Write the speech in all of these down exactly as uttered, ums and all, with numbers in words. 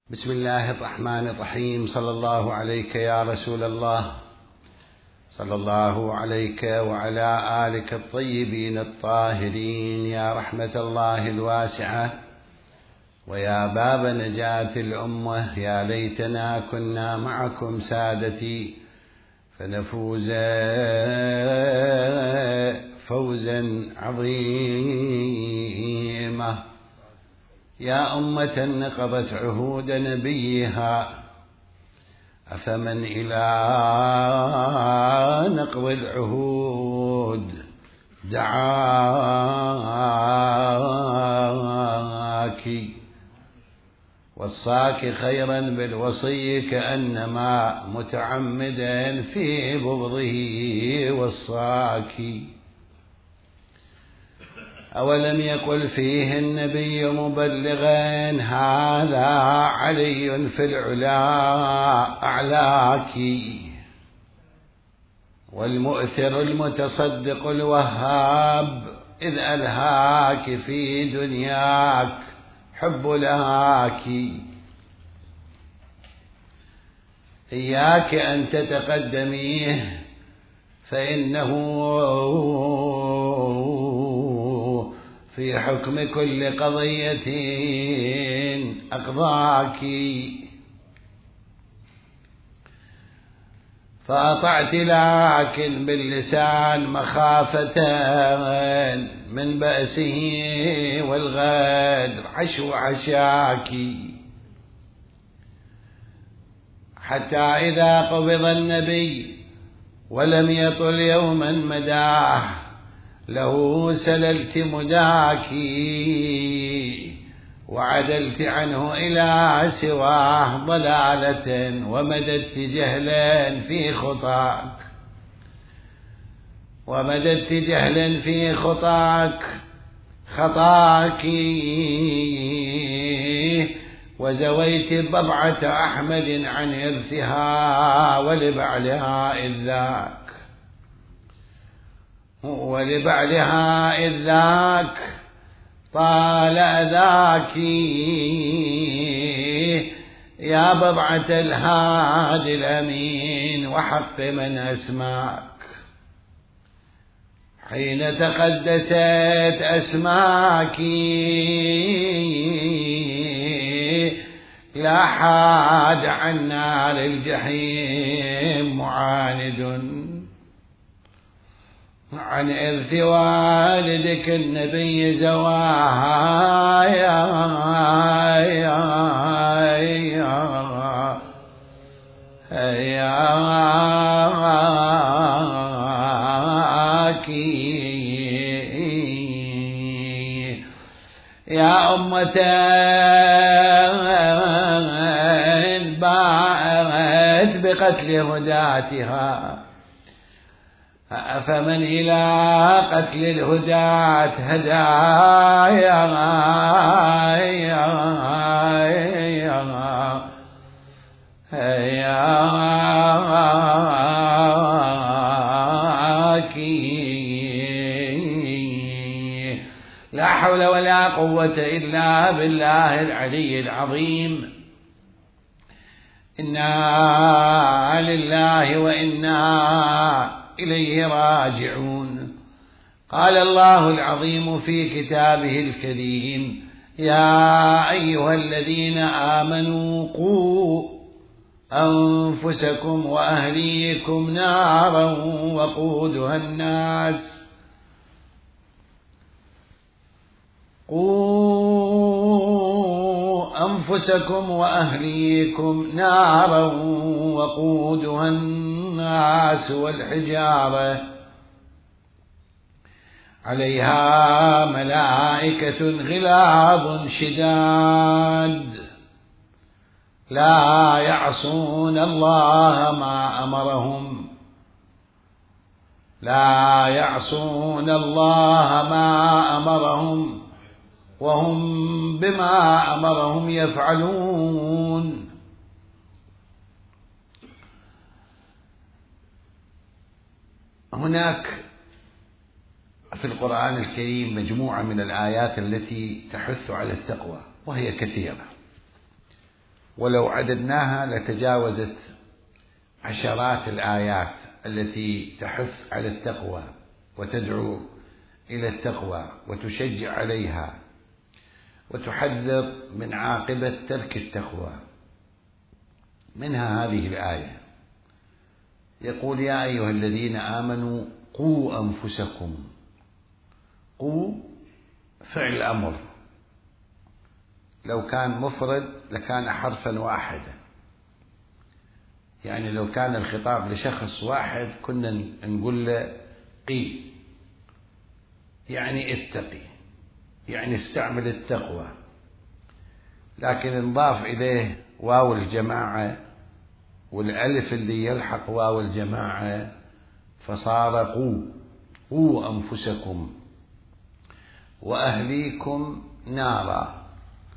بسم الله الرحمن الرحيم. صلى الله عليك يا رسول الله، صلى الله عليك وعلى آلك الطيبين الطاهرين يا رحمة الله الواسعة ويا باب نجاة الأمة. يا ليتنا كنا معكم سادتي فنفوز فوزا عظيما. يا أمة نقضت عهود نبيها، أفمن إلى نقض العهود دعاك، وصاك خيرا بالوصي كأنما متعمدا في بغضه وصاك. أولم يقل فيه النبي مبلغا هذا علي في العلا أعلاك، والمؤثر المتصدق الوهاب إذ ألهاك في دنياك حب لهاك. إياك أن تتقدميه فإنه في حكم كل قضية أقضاك. فأطعت لكن باللسان مخافة من بأسه والغدر عشو عشاك، حتى إذا قبض النبي ولم يطل يوما مداه له سللت مداك، وعدلت عنه إلى سواه ضلالة ومددت جهلا في خطاك، ومددت جهلا في خطاك خطاك، وزويت بضعة أحمد عن إرثها ولبعلها إذ ذاك، ولبعلها إذ ذاك طال أذاك. يا بضعة الهادي الأمين وحق من أسماك، حين تقدست أسماك لا حاد عن نار الجحيم معاند عن إرث والدك النبي زواها. يا يا يا يا أمة باءت بقتل هداتها، أفمن إلى قتل الهداة هدايا لا حول ولا قوة إلا بالله العلي العظيم. إنا لله وإنا إليه راجعون. قال الله العظيم في كتابه الكريم: يا أيها الذين آمنوا قوا أنفسكم وأهليكم نارا وقودها الناس قوا أنفسكم وأهليكم نارا وقودها الناس والحجارة عليها ملائكة غلاظ شداد لا يعصون الله ما أمرهم لا يعصون الله ما أمرهم وهم بما أمرهم يفعلون. هناك في القرآن الكريم مجموعة من الآيات التي تحث على التقوى وهي كثيرة، ولو عددناها لتجاوزت عشرات الآيات التي تحث على التقوى وتدعو إلى التقوى وتشجع عليها وتحذر من عاقبة ترك التقوى. منها هذه الآية، يقول: يا أيها الذين آمنوا قوا أنفسكم. قوا فعل أمر، لو كان مفرد لكان حرفا واحدا، يعني لو كان الخطاب لشخص واحد كنا نقول له قي، يعني اتقي، يعني استعمل التقوى، لكن انضاف إليه واو الجماعة والألف اللي يلحق واو الجماعة فصار قوا. قوا أنفسكم وأهليكم نارا.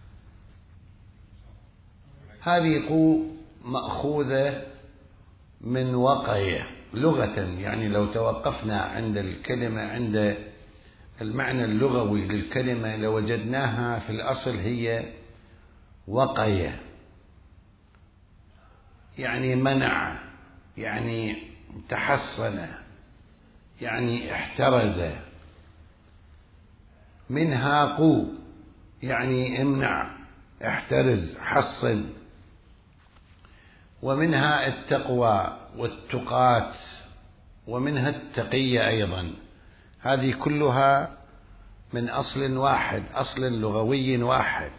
هذه قوا مأخوذة من وقية لغة، يعني لو توقفنا عند الكلمة عند المعنى اللغوي للكلمة لوجدناها في الأصل هي وقية، يعني منع، يعني تحصن، يعني احترز. منها قو يعني امنع، احترز، حصن. ومنها التقوى والتقات، ومنها التقية أيضا. هذه كلها من أصل واحد، أصل لغوي واحد.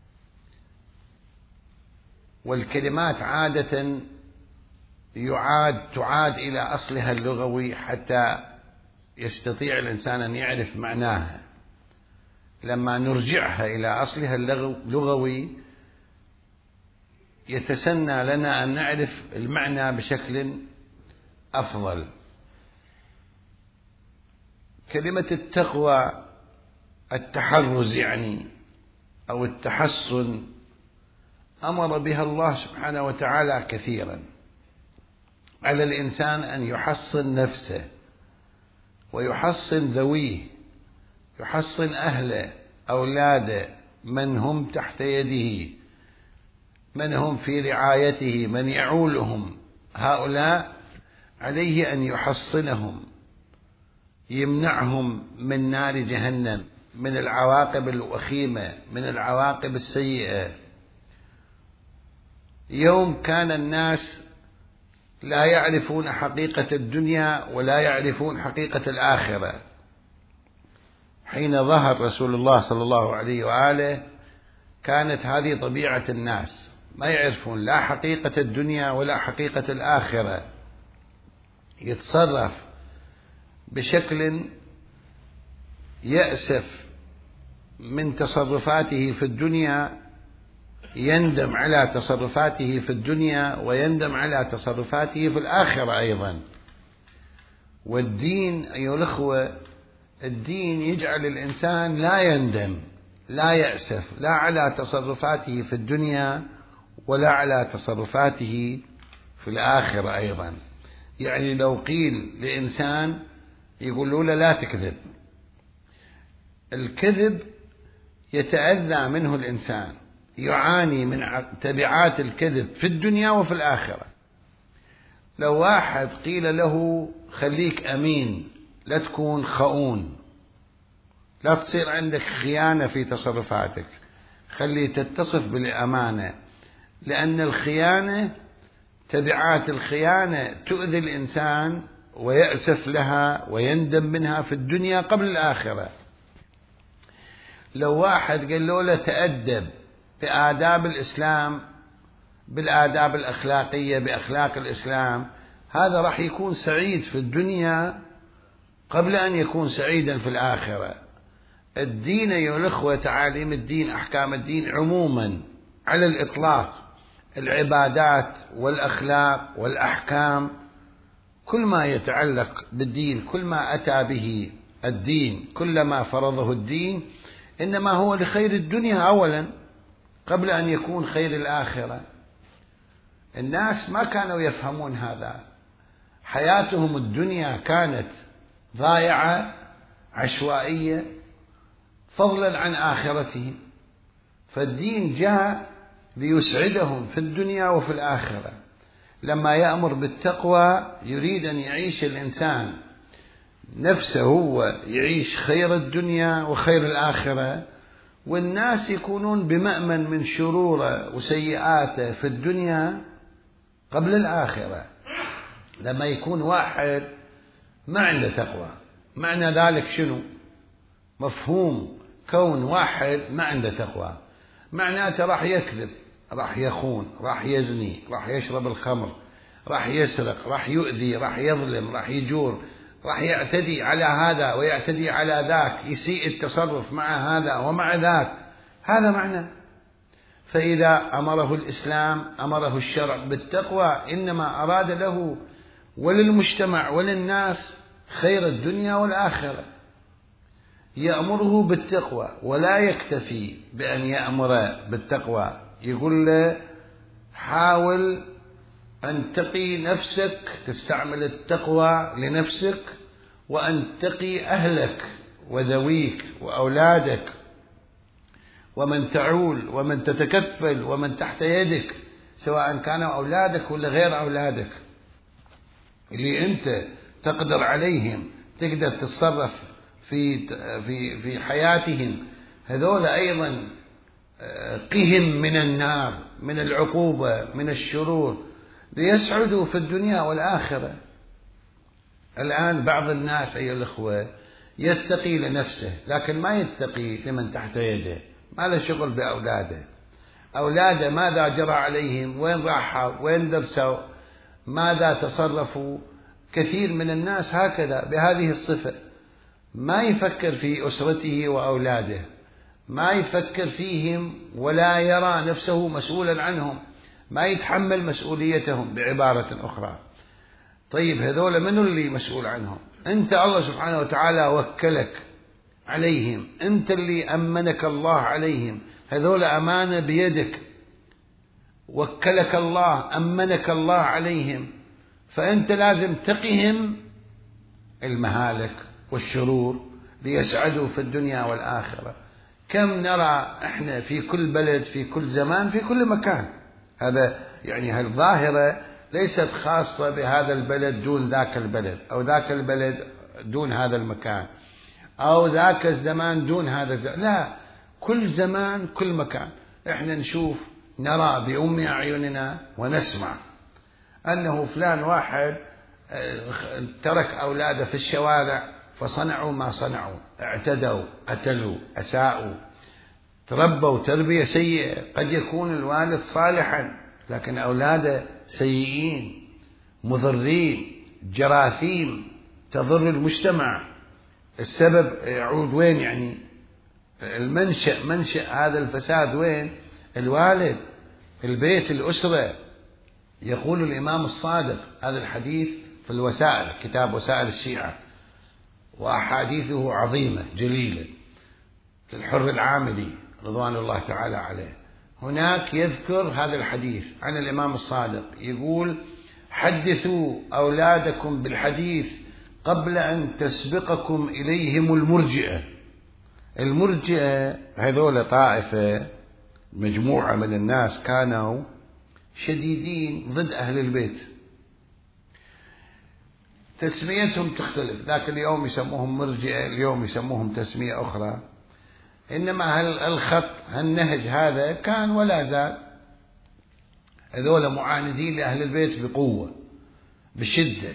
والكلمات عادة يعاد تعاد إلى أصلها اللغوي حتى يستطيع الإنسان أن يعرف معناها. لما نرجعها إلى أصلها اللغوي يتسنى لنا أن نعرف المعنى بشكل أفضل. كلمة التقوى التحرز يعني أو التحصن أمر بها الله سبحانه وتعالى كثيرا. على الإنسان أن يحصن نفسه ويحصن ذويه، يحصن أهله، أولاده، من هم تحت يده، من هم في رعايته، من يعولهم، هؤلاء عليه أن يحصنهم، يمنعهم من نار جهنم، من العواقب الوخيمة، من العواقب السيئة. يوم كان الناس لا يعرفون حقيقة الدنيا ولا يعرفون حقيقة الآخرة. حين ظهر رسول الله صلى الله عليه وآله كانت هذه طبيعة الناس، ما يعرفون لا حقيقة الدنيا ولا حقيقة الآخرة. يتصرف بشكل يأسف من تصرفاته في الدنيا، يندم على تصرفاته في الدنيا ويندم على تصرفاته في الآخرة أيضا. والدين أيها الأخوة، الدين يجعل الإنسان لا يندم، لا يأسف، لا على تصرفاته في الدنيا ولا على تصرفاته في الآخرة أيضا. يعني لو قيل لإنسان يقولوا له لا تكذب، الكذب يتأذى منه الإنسان، يعاني من تبعات الكذب في الدنيا وفي الآخرة. لو واحد قيل له خليك أمين، لا تكون خؤون، لا تصير عندك خيانة في تصرفاتك، خلي تتصف بالأمانة، لأن الخيانة تبعات الخيانة تؤذي الإنسان ويأسف لها ويندم منها في الدنيا قبل الآخرة. لو واحد قال له لا تأدب بآداب الإسلام، بالآداب الأخلاقية، بأخلاق الإسلام، هذا راح يكون سعيد في الدنيا قبل أن يكون سعيدا في الآخرة. الدين أيها الأخوة، تعاليم الدين، أحكام الدين عموما على الإطلاق، العبادات والأخلاق والأحكام، كل ما يتعلق بالدين، كل ما أتى به الدين، كل ما فرضه الدين، إنما هو لخير الدنيا أولا قبل أن يكون خير الآخرة. الناس ما كانوا يفهمون هذا، حياتهم الدنيا كانت ضائعة عشوائية فضلا عن آخرتهم. فالدين جاء ليسعدهم في الدنيا وفي الآخرة. لما يأمر بالتقوى يريد أن يعيش الإنسان نفسه هو يعيش خير الدنيا وخير الآخرة، والناس يكونون بمأمن من شروره وسيئاته في الدنيا قبل الآخرة. لما يكون واحد ما عنده تقوى، معنى ذلك شنو؟ مفهوم كون واحد ما عنده تقوى معناته راح يكذب، راح يخون، راح يزني، راح يشرب الخمر، راح يسرق، راح يؤذي، راح يظلم، راح يجور، راح يعتدي على هذا ويعتدي على ذاك، يسيء التصرف مع هذا ومع ذاك. هذا معنى. فإذا أمره الإسلام أمره الشرع بالتقوى إنما أراد له وللمجتمع وللناس خير الدنيا والآخرة. يأمره بالتقوى ولا يكتفي بأن يأمر بالتقوى، يقول له حاول أن تقي نفسك، تستعمل التقوى لنفسك، وأن تقي أهلك وذويك وأولادك ومن تعول ومن تتكفل ومن تحت يدك، سواء كانوا أولادك ولا غير أولادك، اللي أنت تقدر عليهم، تقدر تتصرف في في في حياتهم، هذول أيضا قهم من النار، من العقوبة، من الشرور، ليسعدوا في الدنيا والآخرة. الآن بعض الناس أيها الأخوة يتقي لنفسه لكن ما يتقي لمن تحت يده، ما له شغل بأولاده. أولاده ماذا جرى عليهم، وين راحوا، وين درسوا، ماذا تصرفوا. كثير من الناس هكذا بهذه الصفة، ما يفكر في أسرته وأولاده، ما يفكر فيهم ولا يرى نفسه مسؤولا عنهم، ما يتحمل مسؤوليتهم بعبارة أخرى. طيب هذول منو اللي مسؤول عنهم؟ أنت الله سبحانه وتعالى وكلك عليهم، أنت اللي أمنك الله عليهم، هذول أمانة بيدك، وكلك الله، أمنك الله عليهم، فأنت لازم تقهم المهالك والشرور ليسعدوا في الدنيا والآخرة. كم نرى احنا في كل بلد، في كل زمان، في كل مكان. هذا يعني هالظاهرة ليست خاصة بهذا البلد دون ذاك البلد، أو ذاك البلد دون هذا المكان، أو ذاك الزمان دون هذا الزمان. لا، كل زمان كل مكان احنا نشوف، نرى بأم أعيننا ونسمع أنه فلان واحد ترك أولاده في الشوارع فصنعوا ما صنعوا، اعتدوا، قتلوا، أساءوا، تربوا تربية سيئة. قد يكون الوالد صالحا لكن أولاده سيئين، مضرين، جراثيم تضر المجتمع. السبب يعود وين؟ يعني المنشأ، منشأ هذا الفساد وين؟ الوالد، البيت، الأسرة. يقول الإمام الصادق، هذا الحديث في الوسائل، كتاب وسائل الشيعة، وأحاديثه عظيمة جليلة للحر العاملي رضوان الله تعالى عليه. هناك يذكر هذا الحديث عن الإمام الصادق، يقول حدثوا أولادكم بالحديث قبل أن تسبقكم إليهم المرجئة. المرجئة هذول طائفة، مجموعة من الناس كانوا شديدين ضد أهل البيت، تسميتهم تختلف، ذاك اليوم يسموهم مرجئة، اليوم يسموهم تسمية أخرى، إنما هالخط هالنهج هذا كان ولا زال. هذول معاندين لأهل البيت بقوة بشدة،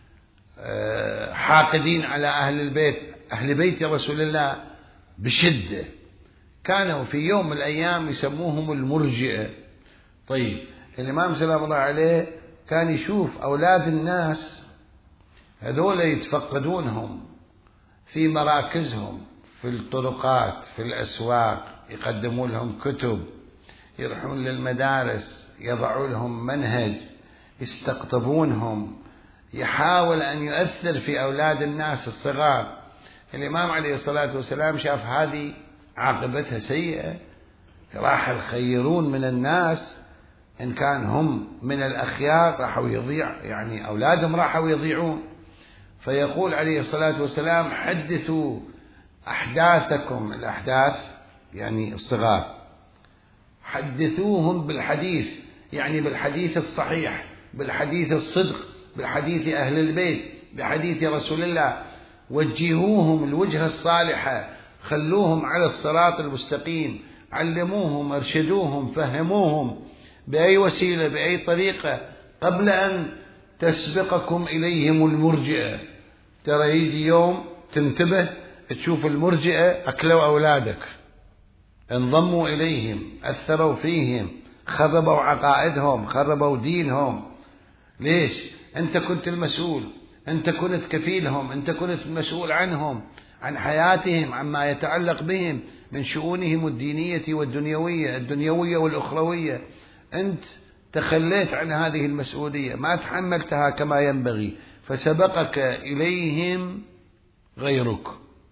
حاقدين على أهل البيت، أهل بيت رسول الله بشدة. كانوا في يوم من الأيام يسموهم المرجئة. طيب الإمام سلام الله عليه كان يشوف أولاد الناس هذول يتفقدونهم في مراكزهم، في الطرقات، في الأسواق، يقدمون لهم كتب، يروحون للمدارس، يضعوا لهم منهج، يستقطبونهم، يحاول أن يؤثر في أولاد الناس الصغار. الإمام عليه الصلاة والسلام شاف هذه عاقبتها سيئة، راح يخيرون من الناس، إن كان هم من الأخيار راحوا يضيع، يعني أولادهم راحوا يضيعون. فيقول عليه الصلاة والسلام حدثوا أحداثكم، الأحداث يعني الصغار، حدثوهم بالحديث، يعني بالحديث الصحيح، بالحديث الصدق، بالحديث أهل البيت، بحديث رسول الله. وجهوهم الوجهة الصالحة، خلوهم على الصراط المستقيم، علموهم، ارشدوهم، فهموهم بأي وسيلة، بأي طريقة، قبل أن تسبقكم إليهم المرجئة. ترى يجي يوم تنتبه تشوف المرجئة أكلوا أولادك، انضموا إليهم، أثروا فيهم، خربوا عقائدهم، خربوا دينهم. ليش؟ أنت كنت المسؤول، أنت كنت كفيلهم، أنت كنت مسؤول عنهم، عن حياتهم، عما يتعلق بهم من شؤونهم الدينية والدنيوية، الدنيوية والأخروية. أنت تخليت عن هذه المسؤولية، ما تحملتها كما ينبغي، فسبقك إليهم غيرك.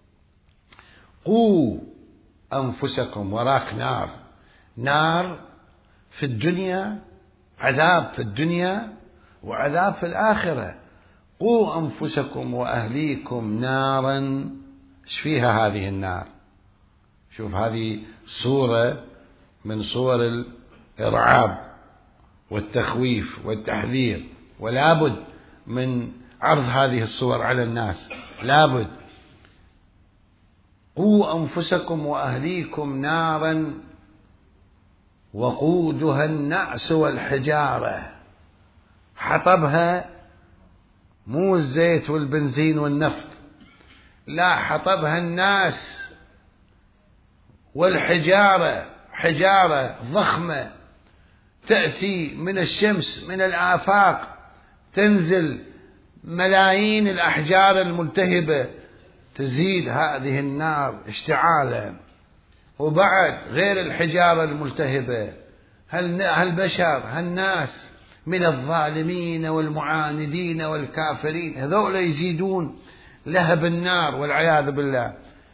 قوا أنفسكم، وراك نار، نار في الدنيا، عذاب في الدنيا وعذاب في الآخرة. قوا أنفسكم وأهليكم نارا. ايش فيها هذه النار؟ شوف، هذه صورة من صور الإرعاب والتخويف والتحذير، ولا بد من عرض هذه الصور على الناس، لا بد. قوا أنفسكم وأهليكم نارا وقودها الناس والحجارة. حطبها مو الزيت والبنزين والنفط، لا، حطبها الناس والحجارة، حجارة ضخمة تأتي من الشمس، من الآفاق، تنزل ملايين الأحجار الملتهبة، تزيد هذه النار اشتعالا. وبعد غير الحجارة الملتهبة، هالبشر، هالناس من الظالمين والمعاندين والكافرين، هذول يزيدون لهب النار والعياذ بالله.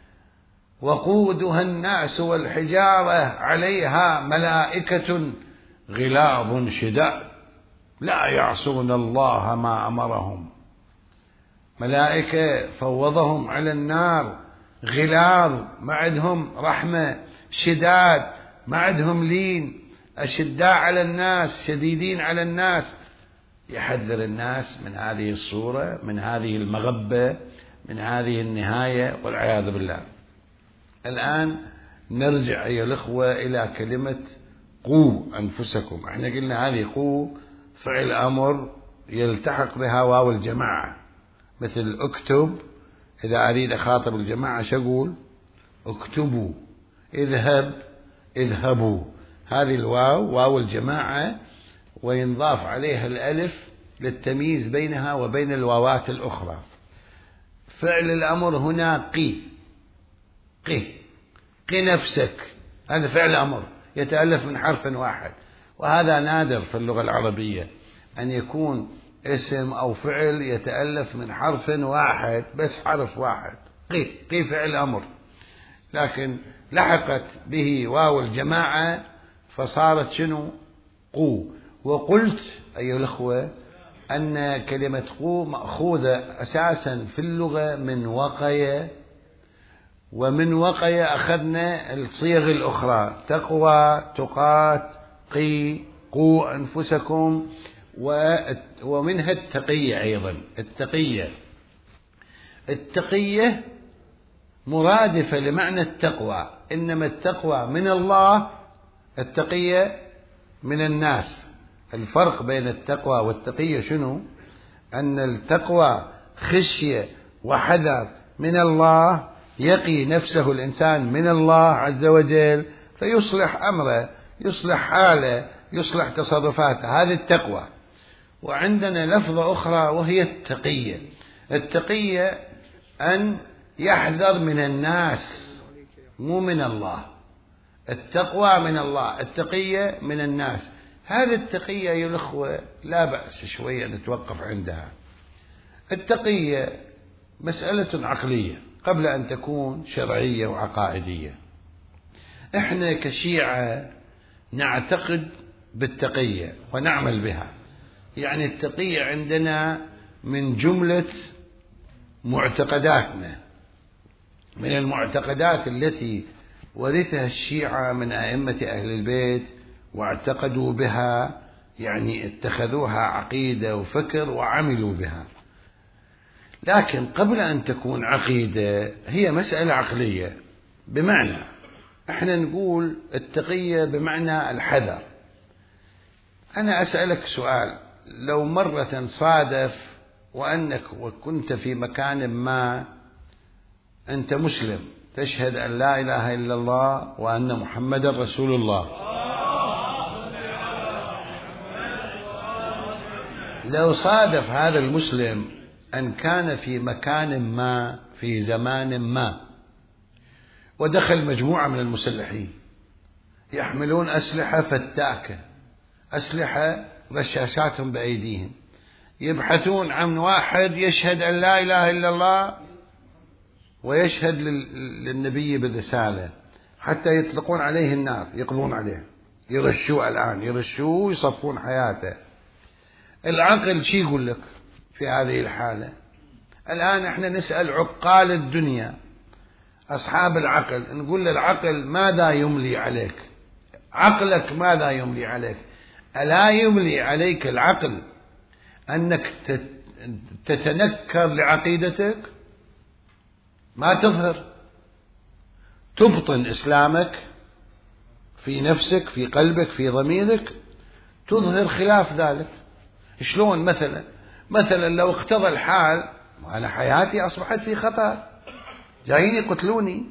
وقودها الناس والحجارة عليها ملائكة غلاظ شداد لا يعصون الله ما أمرهم. ملائكة فوضهم على النار، غلاظ، ما عندهم رحمة، شداد، ما عندهم لين، أشداء على الناس، شديدين على الناس. يحذر الناس من هذه الصورة، من هذه المغبة، من هذه النهاية والعياذ بالله. الآن نرجع أيها الأخوة إلى كلمة قوا أنفسكم. احنا قلنا هذه قوا فعل أمر يلتحق بها واو الجماعة، مثل اكتب، إذا أريد أخاطب الجماعة شقول؟ اكتبوا. اذهب، اذهبوا. هذه الواو واو الجماعة، وينضاف عليها الألف للتمييز بينها وبين الواوات الأخرى. فعل الأمر هنا قي، قي، قي نفسك. هذا فعل أمر يتألف من حرف واحد، وهذا نادر في اللغة العربية أن يكون اسم أو فعل يتألف من حرف واحد، بس حرف واحد. قي، قي فعل أمر، لكن لحقت به واو الجماعة فصارت شنو؟ قو. وقلت أيها الأخوة أن كلمة قو مأخوذة أساسا في اللغة من وقية، ومن وقية أخذنا الصيغ الأخرى: تقوى، تقات، قي، قوا أنفسكم، ومنها التقية أيضا. التقية، التقية مرادفة لمعنى التقوى، إنما التقوى من الله، التقية من الناس. الفرق بين التقوى والتقية شنو؟ أن التقوى خشية وحذر من الله، يقي نفسه الإنسان من الله عز وجل فيصلح أمره، يصلح حاله، يصلح تصرفاته، هذه التقوى. وعندنا لفظة أخرى وهي التقية. التقية أن يحذر من الناس، مو من الله. التقوى من الله، التقية من الناس. هذه التقية يا الأخوة لا بأس شوية نتوقف عندها. التقية مسألة عقلية قبل أن تكون شرعية وعقائدية. إحنا كشيعة نعتقد بالتقية ونعمل بها، يعني التقية عندنا من جملة معتقداتنا، من المعتقدات التي ورثها الشيعة من أئمة أهل البيت واعتقدوا بها، يعني اتخذوها عقيدة وفكر وعملوا بها. لكن قبل أن تكون عقيدة هي مسألة عقلية، بمعنى احنا نقول التقية بمعنى الحذر. أنا أسألك سؤال: لو مرة صادف وأنك وكنت في مكان ما أنت مسلم تشهد أن لا إله إلا الله وأن محمد رسول الله، لو صادف هذا المسلم أن كان في مكان ما في زمان ما ودخل مجموعة من المسلحين يحملون أسلحة فتاكة، أسلحة رشاشاتهم بأيديهم، يبحثون عن واحد يشهد أن لا إله إلا الله ويشهد للنبي بالرسالة حتى يطلقون عليه النار، يقضون عليه، يرشوه الآن، يرشوه ويصفون حياته. العقل شي يقول لك في هذه الحالة؟ الآن احنا نسأل عقال الدنيا أصحاب العقل، نقول للعقل ماذا يملي عليك؟ عقلك ماذا يملي عليك؟ ألا يملي عليك العقل أنك تتنكر لعقيدتك، ما تظهر، تبطن إسلامك في نفسك في قلبك في ضميرك، تظهر خلاف ذلك. شلون؟ مثلا مثلا لو اقتضى الحال وأنا حياتي أصبحت في خطر، جايين يقتلوني،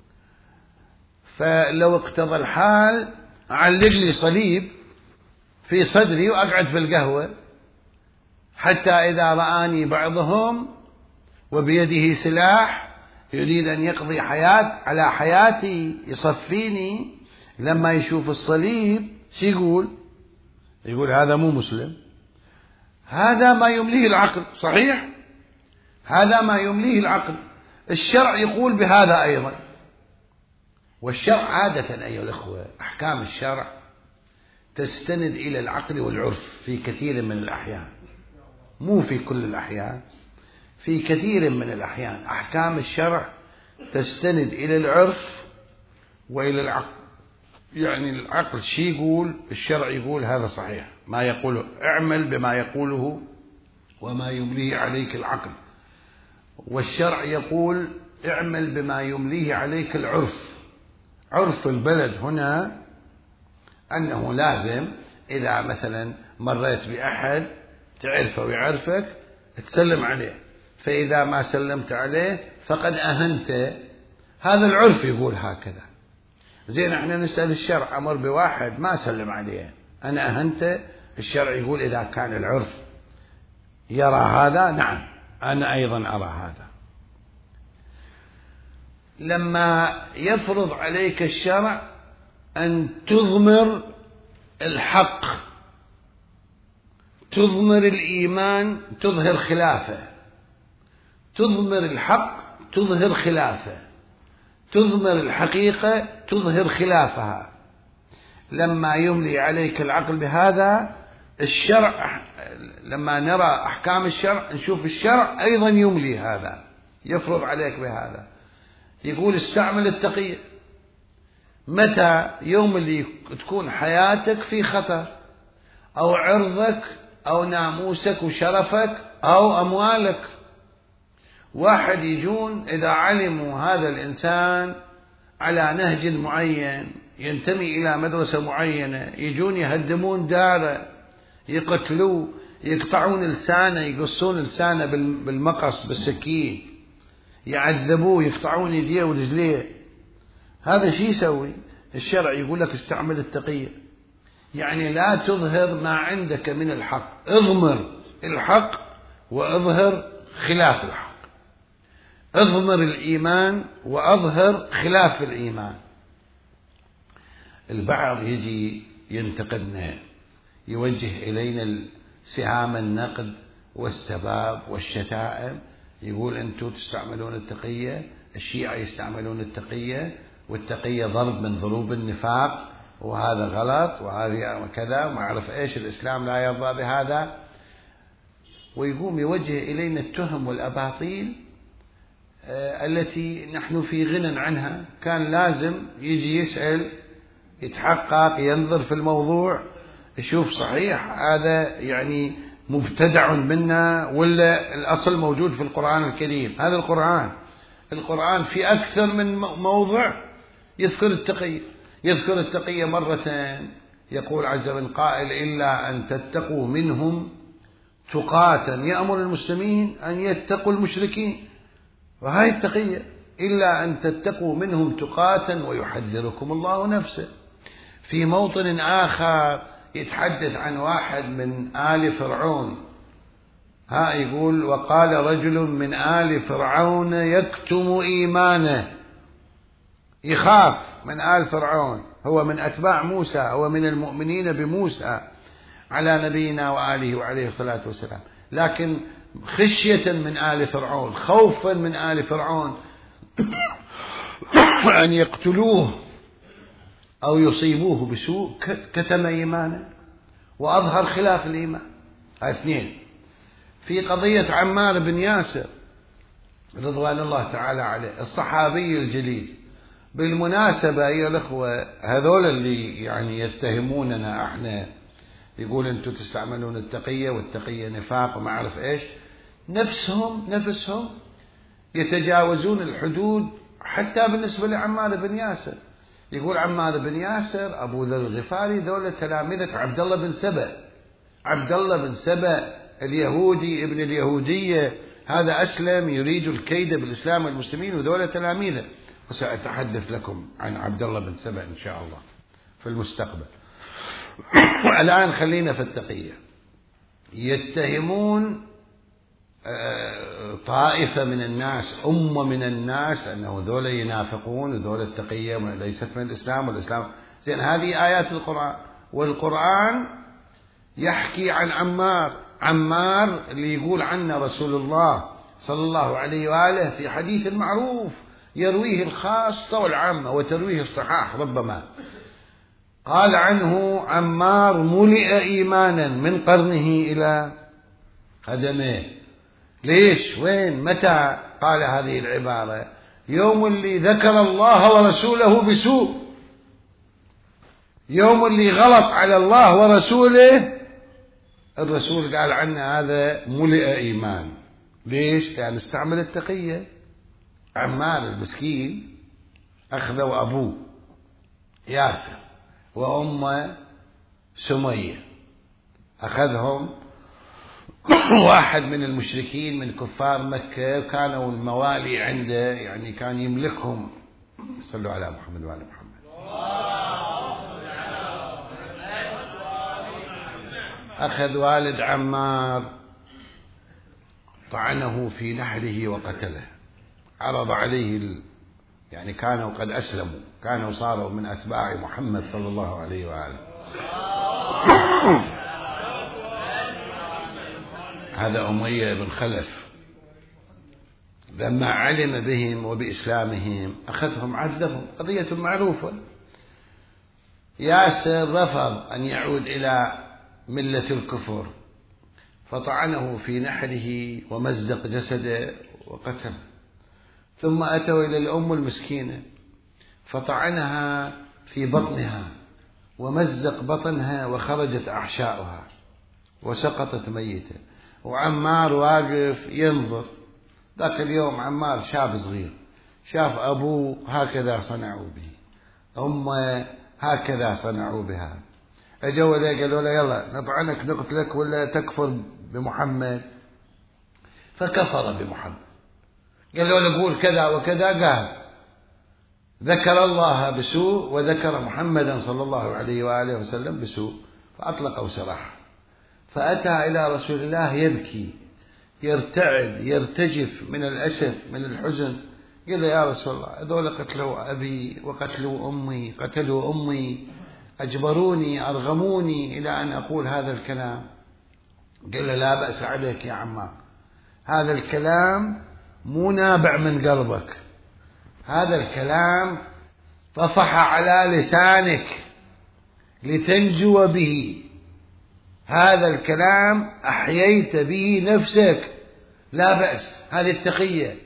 فلو اقتضى الحال أعلق لي صليب في صدري وأقعد في القهوة حتى إذا رآني بعضهم وبيده سلاح يريد أن يقضي حياة على حياتي يصفيني، لما يشوف الصليب شو يقول؟ يقول هذا مو مسلم. هذا ما يمليه العقل، صحيح؟ هذا ما يمليه العقل. الشرع يقول بهذا أيضا. والشرع عادة أيها الأخوة، أحكام الشرع تستند إلى العقل والعرف في كثير من الأحيان، مو في كل الأحيان، في كثير من الأحيان أحكام الشرع تستند إلى العرف وإلى العقل. يعني العقل شي يقول، الشرع يقول هذا صحيح، ما يقوله اعمل بما يقوله وما يمليه عليك العقل، والشرع يقول اعمل بما يمليه عليك العرف. عرف البلد هنا أنه لازم إذا مثلا مريت بأحد تعرفه ويعرفك تسلم عليه، فإذا ما سلمت عليه فقد أهنت. هذا العرف يقول هكذا. زين احنا نسأل الشرع، أمر بواحد ما سلم عليه أنا أهنت، الشرع يقول إذا كان العرف يرى هذا نعم أنا أيضا أرى هذا. لما يفرض عليك الشرع أن تضمر الحق، تضمر الإيمان، تظهر خلافه، تضمر الحق تظهر خلافه، تضمر الحقيقة تظهر خلافها. لما يملي عليك العقل بهذا، الشرع لما نرى أحكام الشرع نشوف الشرع أيضا يملي هذا، يفرض عليك بهذا، يقول استعمل التقية. متى؟ يوم اللي تكون حياتك في خطر، أو عرضك أو ناموسك وشرفك أو أموالك. واحد يجون إذا علموا هذا الإنسان على نهج معين ينتمي إلى مدرسة معينة، يجون يهدمون داره، يقتلوه، يقطعون لسانه، يقصون لسانه بالمقص بالسكين، يعذبوه، يقطعون يديه ورجليه. هذا شي يسوي؟ الشرع يقول لك استعمل التقية، يعني لا تظهر ما عندك من الحق، اضمر الحق واظهر خلاف الحق، اضمر الإيمان وأظهر خلاف الإيمان. البعض يجي ينتقدنا، يوجه إلينا سهام النقد والسباب والشتائم، يقول أنتم تستعملون التقية، الشيعة يستعملون التقية، والتقية ضرب من ضروب النفاق، وهذا غلط، وهذا كذا، وما أعرف إيش، الإسلام لا يرضى بهذا. ويقوم يوجه إلينا التهم والأباطيل التي نحن في غنى عنها، كان لازم يجي يسأل، يتحقق، ينظر في الموضوع، يشوف صحيح هذا يعني مبتدع منا ولا الأصل موجود في القرآن الكريم. هذا القرآن القرآن في أكثر من موضع يذكر التقية، يذكر التقية مرتين، يقول عز من قائل إلا أن تتقوا منهم تقاة، يأمر المسلمين أن يتقوا المشركين، وهي التقية، إلا أن تتقوا منهم تقاة ويحذركم الله نفسه. في موطن آخر يتحدث عن واحد من آل فرعون، ها يقول وقال رجل من آل فرعون يكتم إيمانه، يخاف من آل فرعون، هو من أتباع موسى، هو من المؤمنين بموسى على نبينا وآله وعليه الصلاة والسلام، لكن خشية من آل فرعون، خوفا من آل فرعون أن يقتلوه أو يصيبوه بسوء، كتم إيمانه وأظهر خلاف الإيمان. اثنين، في قضية عمار بن ياسر رضوان الله تعالى عليه، الصحابي الجليل. بالمناسبة أيها الأخوة، هذول اللي يعني يتهموننا احنا، يقول أنتم تستعملون التقية والتقية نفاق وما أعرف إيش، نفسهم نفسهم يتجاوزون الحدود حتى بالنسبة لعمار بن ياسر. يقول عمار بن ياسر، أبو ذر الغفاري، ذول تلامذة عبد الله بن سبأ، عبد الله بن سبأ اليهودي ابن اليهودية، هذا أسلم يريد الكيد بالإسلام والمسلمين، وذول تلاميذه. وسأتحدث لكم عن عبد الله بن سبأ إن شاء الله في المستقبل. الآن خلينا في التقية. يتهمون طائفة من الناس، أمة من الناس، أنه ذولا ينافقون وذولا التقية ليست من الإسلام، والإسلام زين. هذه آيات القرآن، والقرآن يحكي عن عمار، عمار اللي يقول عنه رسول الله صلى الله عليه وآله في حديث معروف يرويه الخاصة والعامة وترويه الصحاح ربما، قال عنه عمار ملئ إيمانا من قرنه إلى قدمه. ليش؟ وين؟ متى قال هذه العبارة؟ يوم اللي ذكر الله ورسوله بسوء، يوم اللي غلط على الله ورسوله، الرسول قال عنه هذا ملئ إيمان. ليش؟ لأن استعمل التقية. عمار المسكين أخذوا أبوه ياسر وأمه سمية، أخذهم واحد من المشركين من كفار مكة، كانوا الموالي عنده، يعني كان يملكهم. صلوا على محمد وعلى محمد. أخذ والد عمار طعنه في نحره وقتله، عرض عليه ال... يعني كانوا قد أسلموا، كانوا صاروا من أتباع محمد صلى الله عليه وآله. هذا أمية بن خلف لما علم بهم وبإسلامهم أخذهم عذبهم، قضية معروفة. ياسر رفض أن يعود إلى ملة الكفر، فطعنه في نحره ومزق جسده وقتله. ثم أتوا إلى الأم المسكينة فطعنها في بطنها ومزق بطنها وخرجت أحشاؤها وسقطت ميتة، وعمار واقف ينظر. ذاك اليوم عمار شاب صغير، شاف أبوه هكذا صنعوا به، أمه هكذا صنعوا بها، أجوا له قالوا له يلا نطعنك نقتلك ولا تكفر بمحمد، فكفر بمحمد. قالوا له قول كذا وكذا، قال ذكر الله بسوء وذكر محمدا صلى الله عليه وآله وسلم بسوء، فأطلقوا سراحه. فأتى إلى رسول الله يبكي يرتعد يرتجف من الأسف من الحزن. قال له يا رسول الله هذول قتلوا أبي وقتلوا أمي، قتلوا أمي، أجبروني أرغموني إلى أن أقول هذا الكلام. قال له لا بأس عليك يا عمار، هذا الكلام مو نابع من قلبك، هذا الكلام طفح على لسانك لتنجو به، هذا الكلام أحييت به نفسك، لا بأس، هذه التقية.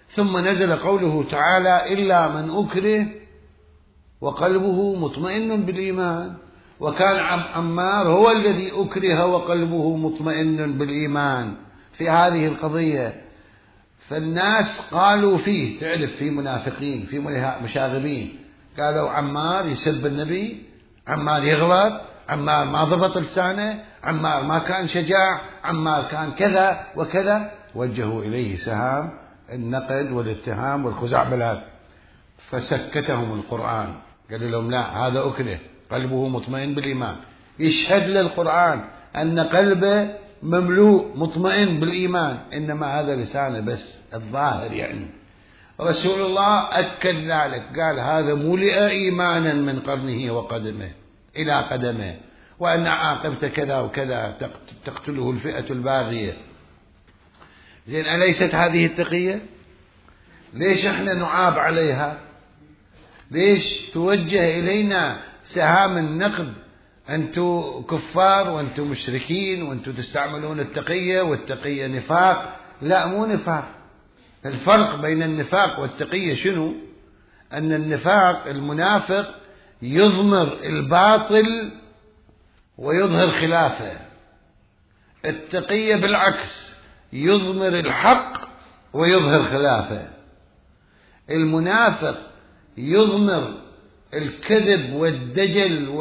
ثم نزل قوله تعالى إلا من أكره وقلبه مطمئن بالإيمان، وكان عمار هو الذي أكره وقلبه مطمئن بالإيمان في هذه القضية. فالناس قالوا فيه، تعرف في منافقين في مشاغبين، قالوا عمار يسب النبي، عمار يغلط، عمار ما ضبط لسانه، عمار ما كان شجاع، عمار كان كذا وكذا، وجهوا إليه سهام النقد والاتهام والخزعبلات. فسكتهم القرآن، قال لهم لا، هذا أكره قلبه مطمئن بالإيمان، يشهد للقرآن أن قلبه مملوء مطمئن بالإيمان، إنما هذا لسانه بس الظاهر. يعني رسول الله أكد ذلك، قال هذا ملئ إيمانا من قرنه وقدمه إلى قدمه، وأن عاقبت كذا وكذا، تقتله الفئة الباغية. زين، أليست هذه التقية؟ ليش احنا نعاب عليها؟ ليش توجه إلينا سهام النقد؟ أنتم كفار وأنتم مشركين وأنتم تستعملون التقية، والتقية نفاق. لا، مو نفاق. الفرق بين النفاق والتقية شنو؟ أن النفاق المنافق يضمر الباطل ويظهر خلافه، التقية بالعكس يضمر الحق ويظهر خلافه. المنافق يضمر الكذب والدجل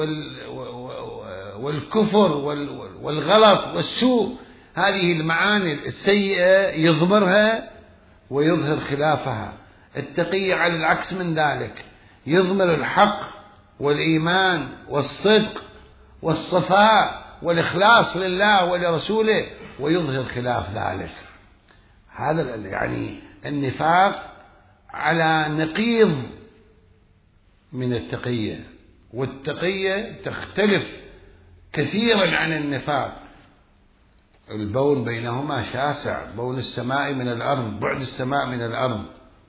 والكفر والغلط والسوء، هذه المعاني السيئة يضمرها ويظهر خلافها. التقية على العكس من ذلك، يضمر الحق والإيمان والصدق والصفاء والإخلاص لله ولرسوله ويظهر خلاف ذلك. هذا يعني النفاق على نقيض من التقية، والتقية تختلف كثيرا عن النفاق. البون بينهما شاسع، بون السماء من الأرض، بعد السماء من الأرض.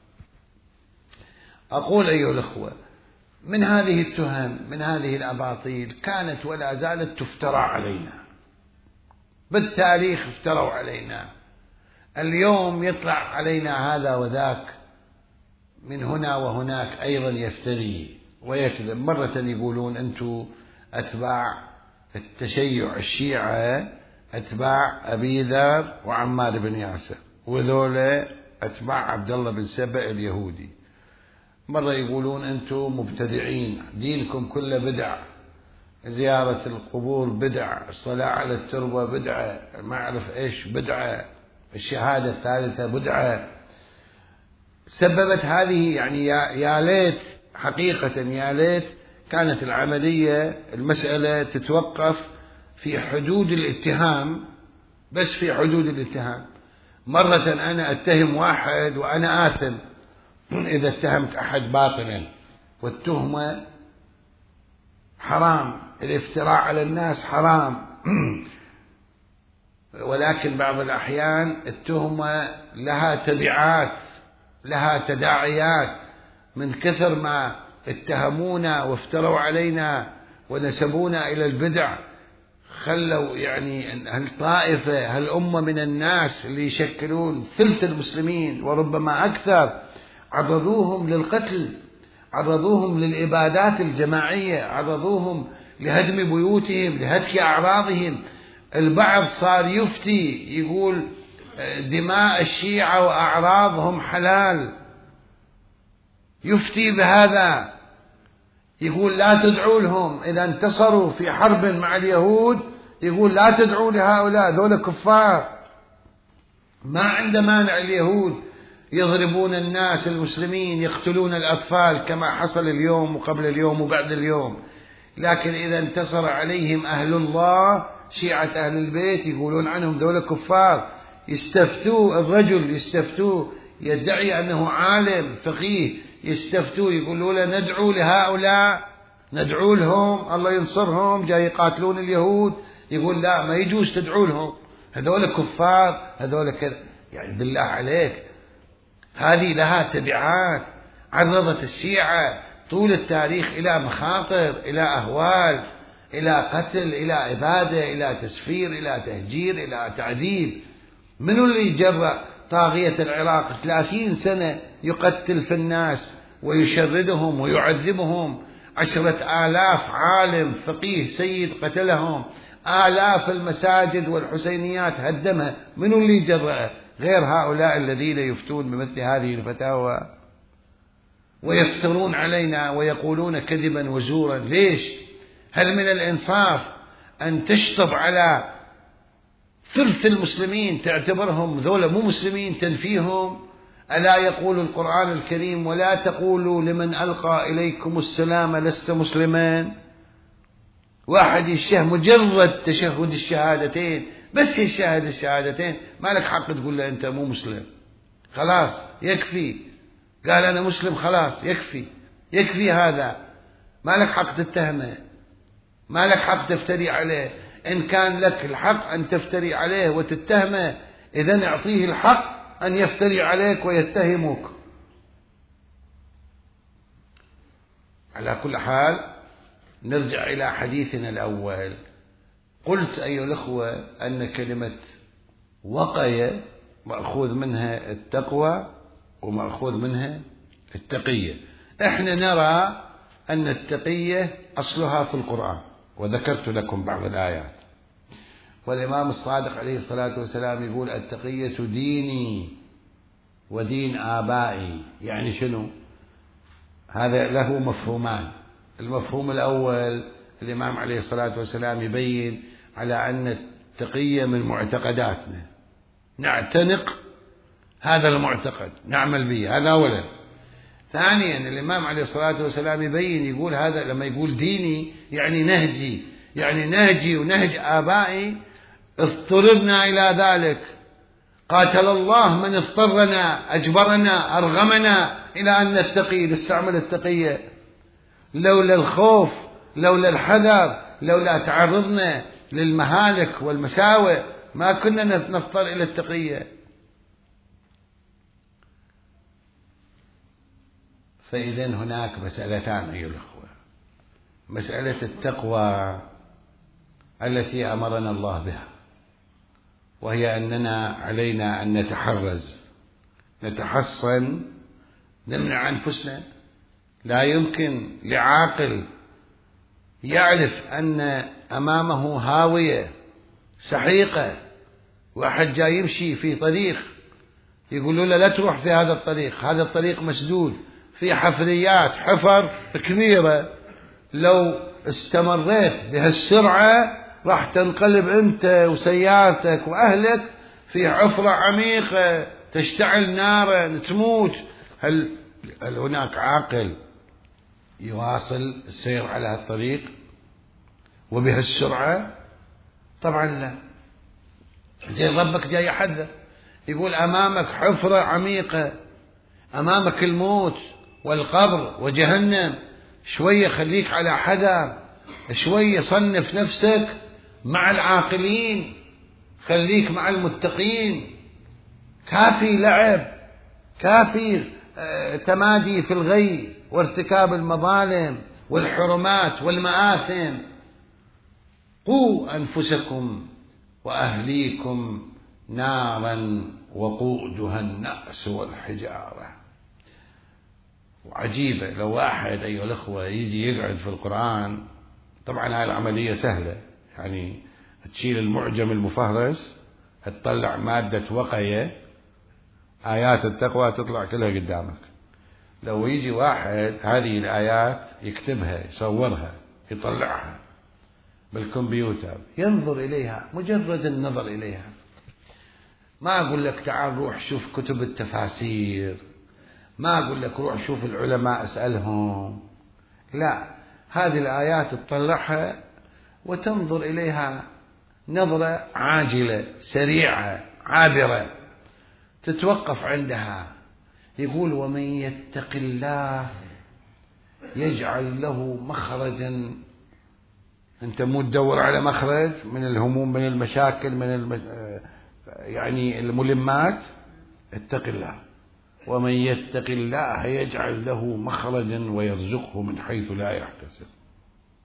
أقول أيها الأخوة، من هذه التهم، من هذه الأباطيل كانت ولا زالت تفترى علينا، بالتاريخ افتروا علينا، اليوم يطلع علينا هذا وذاك، من هنا وهناك أيضا يفتري ويكذب. مرة يقولون أنتم أتباع التشيع الشيعة، أتباع أبي ذر وعمار بن ياسر، وذولا أتباع عبد الله بن سبأ اليهودي. مرة يقولون أنتم مبتدعين، دينكم كله بدع، زيارة القبور بدع، الصلاة على التربة بدعة، ما أعرف إيش بدعة، الشهادة الثالثة بدعة. سببت هذه يعني يا ليت حقيقة، يا ليت كانت العملية المسألة تتوقف في حدود الاتهام، بس في حدود الاتهام. مرة أنا أتهم واحد وأنا آثم إذا اتهمت أحد باطلا، والتهمة حرام، الافتراء على الناس حرام، ولكن بعض الأحيان التهمة لها تبعات، لها تداعيات. من كثر ما اتهمونا وافتروا علينا ونسبونا إلى البدع، خلوا يعني هالطائفة هالأمة من الناس اللي يشكلون ثلث المسلمين وربما أكثر، عرضوهم للقتل، عرضوهم للإبادات الجماعية، عرضوهم لهدم بيوتهم، لهتك أعراضهم. البعض صار يفتي يقول دماء الشيعة وأعراضهم حلال، يفتي بهذا، يقول لا تدعوا لهم إذا انتصروا في حرب مع اليهود، يقول لا تدعوا لهؤلاء، ذولا كفار. ما عنده مانع اليهود يضربون الناس المسلمين، يقتلون الأطفال كما حصل اليوم وقبل اليوم وبعد اليوم، لكن إذا انتصر عليهم أهل الله شيعة أهل البيت يقولون عنهم ذولا كفار. يستفتوه الرجل، يستفتوه يدعي أنه عالم فقيه، يستفتوه يقولوا له ندعو لهؤلاء، ندعو لهم الله ينصرهم، جاي يقاتلون اليهود، يقول لا ما يجوز تدعو لهم، هذول كفار، هذول كذا. يعني بالله عليك، هذه لها تبعات. عرضت الشيعة طول التاريخ إلى مخاطر، إلى أهوال، إلى قتل، إلى إبادة، إلى تسفير، إلى تهجير، إلى تعذيب. منو اللي جرأ طاغية العراق ثلاثين سنة يقتل في الناس ويشردهم ويعذبهم، عشرة آلاف عالم فقيه سيد قتلهم، آلاف المساجد والحسينيات هدمها، من اللي جرأه غير هؤلاء الذين يفتون بمثل هذه الفتاوى ويفترون علينا ويقولون كذبا وزورا؟ ليش؟ هل من الإنصاف أن تشطب على ثلث المسلمين تعتبرهم ذولا مو مسلمين تنفيهم؟ ألا يقول القرآن الكريم: ولا تقولوا لمن ألقى إليكم السلام لست مسلما؟ واحد يشهد مجرد تشهد الشهادتين، بس يشهد الشهادتين، ما لك حق تقول له أنت مو مسلم. خلاص يكفي، قال أنا مسلم، خلاص يكفي، يكفي هذا، ما لك حق تتهمه، ما لك حق تفتري عليه. إن كان لك الحق أن تفتري عليه وتتهمه، إذن اعطيه الحق أن يفتري عليك ويتهمك. على كل حال نرجع إلى حديثنا الأول. قلت أيها الأخوة أن كلمة وقية مأخوذ منها التقوى ومأخوذ منها التقية. احنا نرى أن التقية أصلها في القرآن، وذكرت لكم بعض الآيات. والإمام الصادق عليه الصلاة والسلام يقول: التقية ديني ودين آبائي. يعني شنو؟ هذا له مفهومان. المفهوم الأول، الإمام عليه الصلاة والسلام يبين على أن التقية من معتقداتنا، نعتنق هذا المعتقد، نعمل به، هذا أولا. ثانيا الإمام عليه الصلاة والسلام يبين، يقول هذا لما يقول ديني يعني نهجي، يعني نهجي ونهج آبائي اضطررنا إلى ذلك. قاتل الله من اضطرنا، أجبرنا، أرغمنا إلى أن نتقي، نستعمل التقية. لولا الخوف، لولا الحذر، لولا تعرضنا للمهالك والمساوئ ما كنا نضطر إلى التقية. فإذا هناك مسألتان أيها الأخوة: مسألة التقوى التي أمرنا الله بها، وهي أننا علينا أن نتحرز، نتحصن، نمنع أنفسنا. لا يمكن لعاقل يعرف أن أمامه هاوية سحيقة، واحد جاي يمشي في طريق يقولوا له لا تروح في هذا الطريق، هذا الطريق مسدود، في حفريات، حفر كبيرة، لو استمريت بهالسرعة راح تنقلب أنت وسيارتك وأهلك في حفرة عميقة تشتعل نارا تموت. هل, هل هناك عاقل يواصل السير على هالطريق وبهالسرعة؟ طبعا لا. زي ربك جاي يحذر، يقول أمامك حفرة عميقة، أمامك الموت والقبر وجهنم، شوية خليك على حذر، شوية صنف نفسك مع العاقلين، خليك مع المتقين. كافي لعب، كافي تمادي في الغي وارتكاب المظالم والحرمات والمآثم. قوا أنفسكم وأهليكم نارا وقودها الناس والحجارة. وعجيبة لو واحد أيها الأخوة يجي يقعد في القرآن، طبعا هاي العملية سهلة، يعني تشيل المعجم المفهرس، تطلع مادة وقية، آيات التقوى تطلع كلها قدامك. لو يجي واحد هذه الآيات يكتبها، يصورها، يطلعها بالكمبيوتر، ينظر إليها، مجرد النظر إليها، ما أقول لك تعال روح شوف كتب التفاسير، ما أقول لك روح شوف العلماء اسألهم، لا، هذه الآيات تطلعها وتنظر إليها نظرة عاجلة سريعة عابرة، تتوقف عندها. يقول: ومن يتق الله يجعل له مخرجا. أنت مو تدور على مخرج من الهموم، من المشاكل، من الم... يعني الملمات. اتق الله. ومن يتق الله يجعل له مخرجا ويرزقه من حيث لا يحتسب.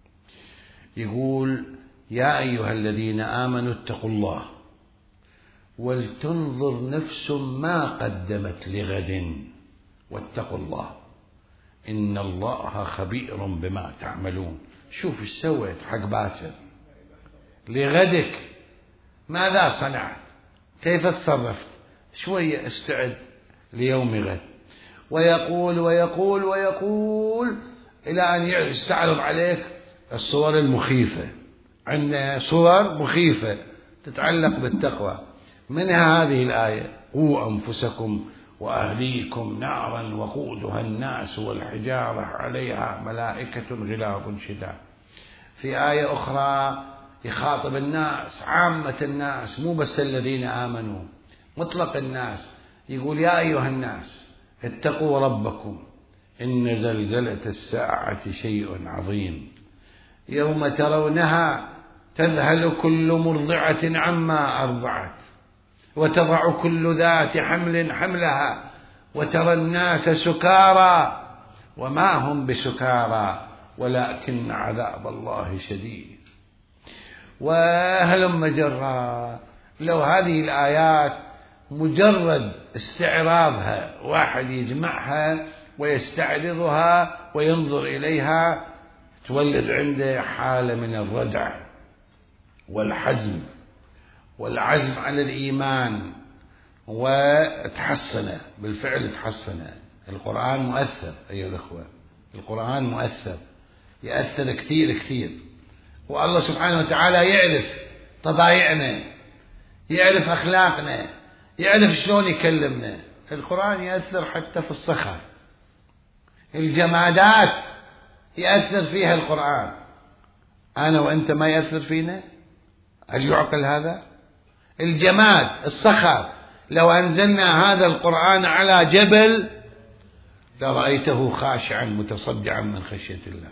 يقول: يا أيها الذين آمنوا اتقوا الله ولتنظر نفس ما قدمت لغد واتقوا الله إن الله خبير بما تعملون. شوف ايش سويت حق باكر لغدك، ماذا صنعت، كيف تصرفت، شوية استعد ليوم غد. ويقول ويقول ويقول إلى أن يستعرض عليك الصور المخيفة. عندنا صور مخيفة تتعلق بالتقوى، منها هذه الآية: قوا أنفسكم وأهليكم نارا وقودها الناس والحجارة عليها ملائكة غلاظ شداد. في آية أخرى يخاطب الناس، عامة الناس، مو بس الذين آمنوا، مطلق الناس، يقول: يا أيها الناس اتقوا ربكم إن زلزلة الساعة شيء عظيم يوم ترونها تذهل كل مرضعة عما أرضعت وتضع كل ذات حمل حملها وترى الناس سكارى وما هم بسكارى ولكن عذاب الله شديد. وهلم جرا. لو هذه الآيات مجرد استعراضها، واحد يجمعها ويستعرضها وينظر إليها، تولد عنده حالة من الردع والحزم والعزم على الإيمان، وتحسن بالفعل تحسن. القرآن مؤثر أيها الأخوة، القرآن مؤثر، يأثر كثير كثير. والله سبحانه وتعالى يعرف طبايعنا، يعرف أخلاقنا، يعرف شلون يكلمنا. القرآن يأثر حتى في الصخر، الجمادات يأثر فيها القرآن. أنا وأنت ما يأثر فينا؟ هل يعقل هذا؟ الجماد الصخر لو أنزلنا هذا القرآن على جبل لرأيته خاشعا متصدعا من خشية الله.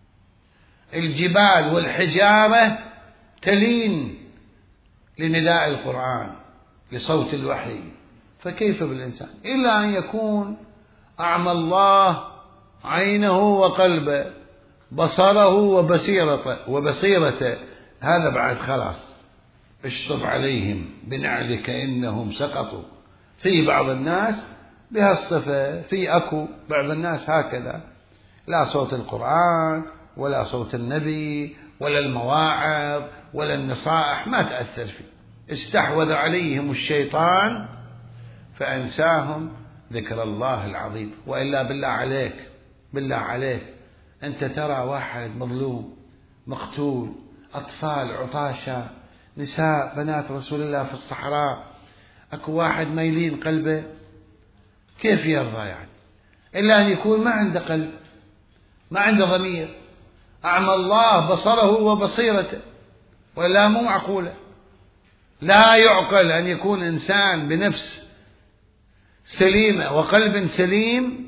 الجبال والحجارة تلين لنداء القرآن، لصوت الوحي، فكيف بالإنسان؟ إلا أن يكون أعمى الله عينه وقلبه، بصره وبصيرته وبصيرته، هذا بعد خلاص اشطب عليهم بنعلك إنهم سقطوا. في بعض الناس بهالصفة، في أكو بعض الناس هكذا، لا صوت القرآن ولا صوت النبي ولا المواعظ ولا النصائح ما تأثر فيه، استحوذ عليهم الشيطان فأنساهم ذكر الله العظيم. وإلا بالله عليك، بالله عليك، أنت ترى واحد مظلوم مقتول، أطفال عطاشة، نساء بنات رسول الله في الصحراء، أكو واحد ميلين قلبه، كيف يرضى يعني؟ إلا أن يكون ما عنده قلب، ما عنده ضمير، أعمى الله بصره وبصيرته، ولا مو معقولة. لا يعقل أن يكون إنسان بنفس سليمة وقلب سليم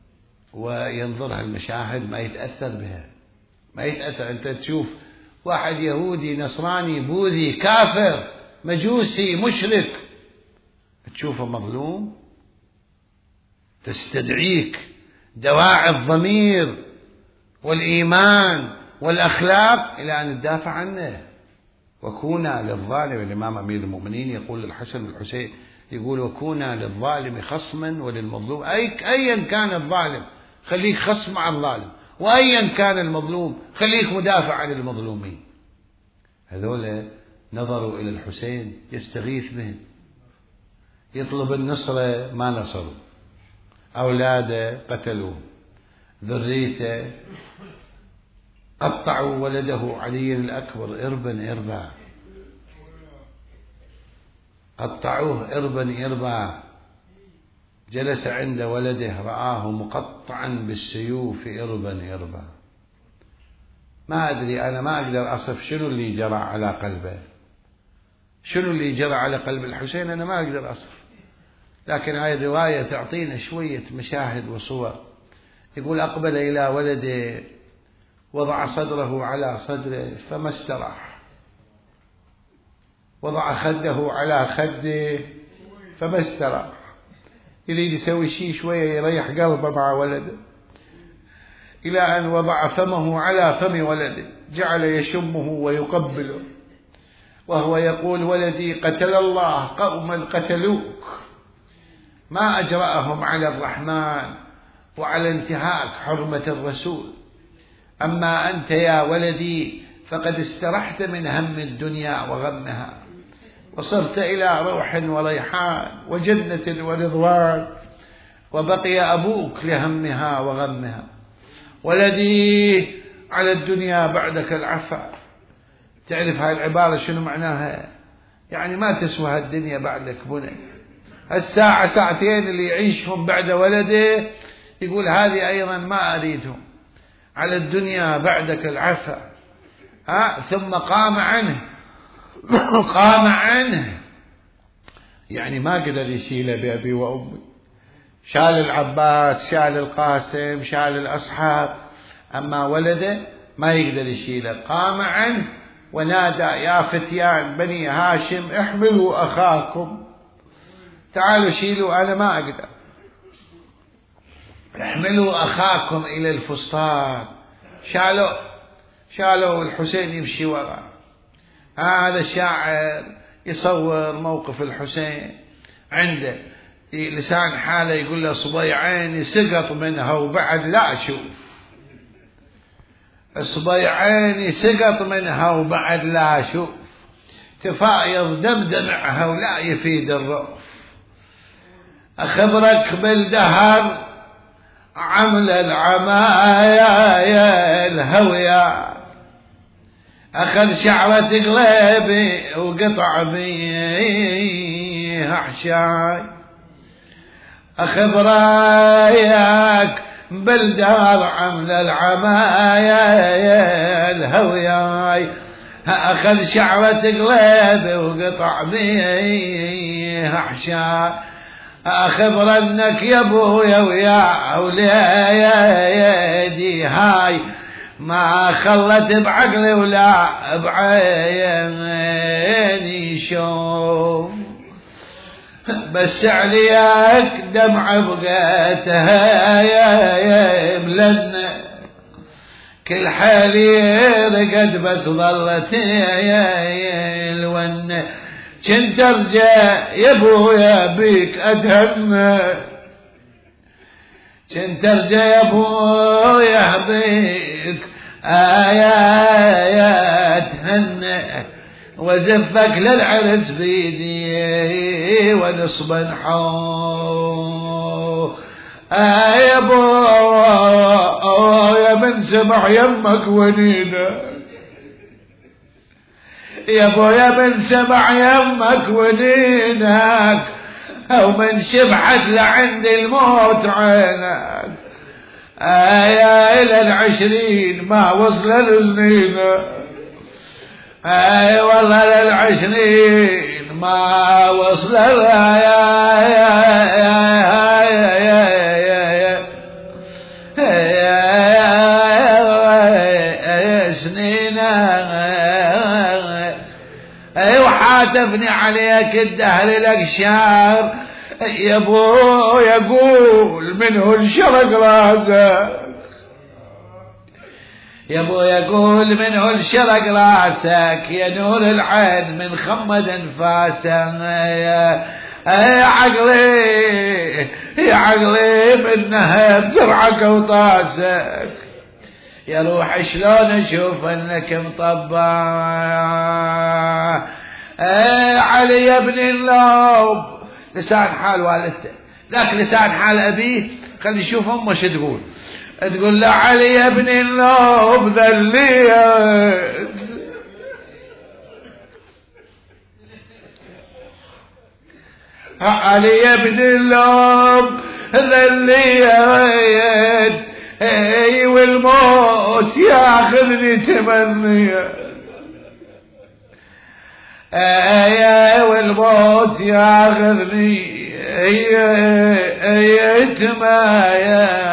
وينظرها المشاهد ما يتأثر بها، ما يتأثر. أنت تشوف واحد يهودي نصراني بوذي كافر مجوسي مشرك، تشوفه مظلوم، تستدعيك دواعي الضمير والإيمان والأخلاق إلى أن تدافع عنه. وكونا للظالم، الإمام أمير المؤمنين يقول للحسن والحسين، يقول: وكونا للظالم خصما وللمظلوم، أي أيا كان الظالم خليك خصم مع الظالم، وأيا كان المظلوم خليك مدافع عن المظلومين. هذول نظروا إلى الحسين يستغيث بهم، يطلب النصرة ما نصروا، أولاده قتلوه، ذريته قطعوا ولده علي الأكبر إربا إربا، قطعوه إربا إربا. جلس عند ولده رآه مقطعا بالسيوف إربا إربا. ما أدري، أنا ما أقدر أصف شنو اللي جرى على قلبه، شنو اللي جرى على قلب الحسين، أنا ما أقدر أصف. لكن هاي الرواية تعطينا شوية مشاهد وصور. يقول: أقبل إلى ولده وضع صدره على صدره فما استراح، وضع خده على خده فما استراح، يريد يسوي شيء شوية يريح قلبه مع ولده، إلى أن وضع فمه على فم ولده، جعل يشمه ويقبله وهو يقول ولدي قتل الله قوما قتلوك ما أجرأهم على الرحمن وعلى انتهاك حرمة الرسول، أما أنت يا ولدي فقد استرحت من هم الدنيا وغمها وصرت إلى روح وريحان وجنة ورضوان، وبقي أبوك لهمها وغمها. ولدي على الدنيا بعدك العفا. تعرف هاي العبارة شنو معناها؟ يعني ما تسوى الدنيا بعدك بني. الساعة ساعتين اللي يعيشهم بعد ولده يقول هذه أيضا ما أريدهم. على الدنيا بعدك العفا. ها ثم قام عنه قام عنه يعني ما قدر يشيله بأبي وأمي. شال العباس، شال القاسم، شال الأصحاب، أما ولده ما يقدر يشيله. قام عنه ونادى يا فتيان بني هاشم احملوا أخاكم، تعالوا شيلوا أنا ما أقدر، احملوا أخاكم إلى الفسطاط. شالوا شالوا الحسين يمشي وراء. هذا الشاعر يصور موقف الحسين عنده لسان حاله يقول له صبيعين سقط منها وبعد لا أشوف، الصبيعين سقط منها وبعد لا أشوف، تفايض دمدمعها ولا يفيد الرؤف. أخبرك بالدهر عمل العمايا الهوية، أخذ شعرة قلبي وقطع بيها حشاي. أخبرك بالدهر عمل العمايا الهوية، أخذ شعرة قلبي وقطع بيها حشاي. أخبر أنك يا أبويا ويا أولادي هاي ما خلت بعقلي ولا بعيني شوف، بس عليك دمع بقيتها يا بلدنا كل حالي رقد بس ظلت يا الونه. كنت ارجع يا ابويا بيك اتهنى، كنت ارجع يا ابويا بيك يا اتهنى، وزفك للعرس بيدي ونصبا حو. يا ابويا من سمع يمك ونينا، يا ابويا من سمع يمك ونينك، او من شبعت لعند الموت عينك. يا الى العشرين ما وصل لزنينك، اي والله للعشرين ما وصل يا يا يا سنينك. اي وحاتفني عليك الدهر لك شعر يا ابو يقول منه الشرق راسك، يا ابو يقول منه الشرق راسك، يا نور العين من خمد انفاسك. يا عقلي يا عقلي منها بدرعك وطاسك، يا روح شلون اشوف انك مطبع. ايه علي يا ابن اللوب، لسان حال والدته ذاك لسان حال ابيه. خلي يشوف امه شو تقول. تقول له علي يا ابن اللوب ذليت، علي يا ابن اللوب ذليت، اي والموت ياخذني تمنية، اي والموت ياخذني اي اي تمايا.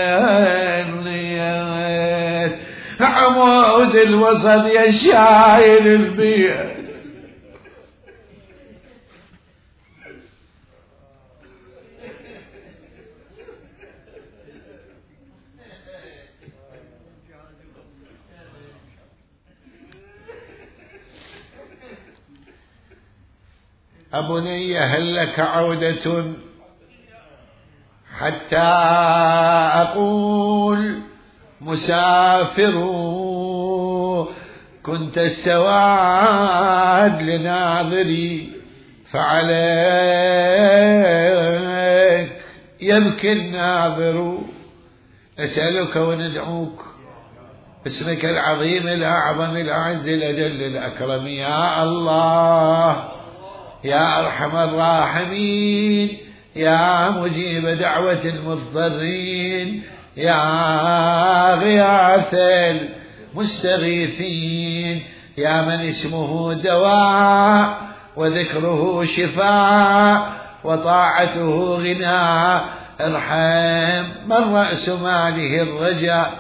عمود الوسط يا شايل البيت، أبني هل لك عودة حتى أقول مسافر، كنت السواد لناظري فعليك يبكي الناظر. نسألك وندعوك باسمك العظيم الأعظم الأعز الأجل الأكرم يا الله، يا أرحم الراحمين، يا مجيب دعوة المضطرين، يا غياث المستغيثين، يا من اسمه دواء وذكره شفاء وطاعته غنى، ارحم من رأس ماله الرجاء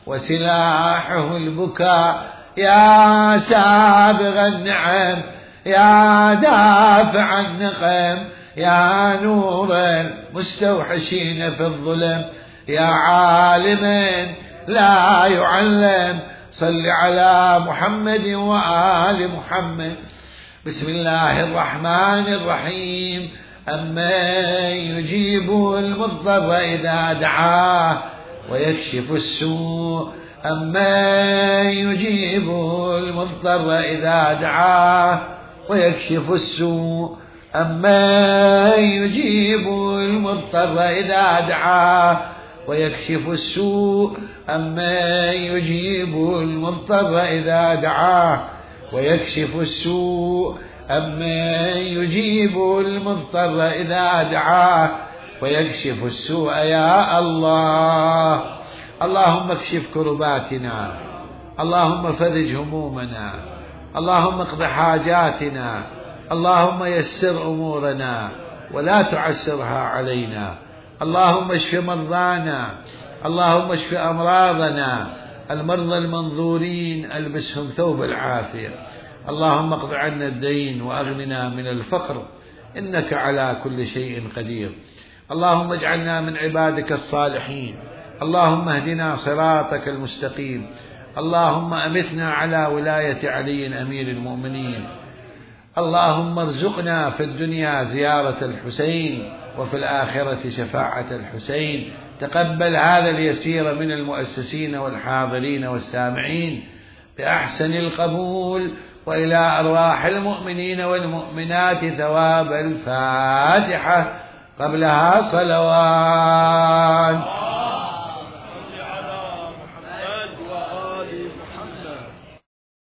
وسلاحه البكاء، يا سابغ النعم، يا دافع النقم، يا نور المستوحشين في الظلم، يا عالم لا يعلم، صل على محمد وآل محمد. بسم الله الرحمن الرحيم. أمن يجيب المضطر إذا دعاه ويكشف السوء، أمن يجيب المضطر إذا دعاه ويكشف السوء، أمن يجيب المضطر إذا دعاه ويكشف السوء، أمن يجيب المضطر إذا دعاه ويكشف السوء، أمن يجيب المضطر إذا دعاه ويكشف السوء يا الله. اللهم اكشف كرباتنا، اللهم فرج همومنا، اللهم اقض حاجاتنا، اللهم يسر أمورنا ولا تعسرها علينا، اللهم اشف مرضانا، اللهم اشف أمراضنا، المرضى المنظورين البسهم ثوب العافية، اللهم اقض عنا الدين وأغننا من الفقر إنك على كل شيء قدير. اللهم اجعلنا من عبادك الصالحين، اللهم اهدنا صراطك المستقيم، اللهم أمتنا على ولاية علي أمير المؤمنين، اللهم ارزقنا في الدنيا زيارة الحسين وفي الآخرة شفاعة الحسين. تقبل هذا اليسير من المؤسسين والحاضرين والسامعين بأحسن القبول، وإلى أرواح المؤمنين والمؤمنات ثواب الفاتحة قبلها صلوات.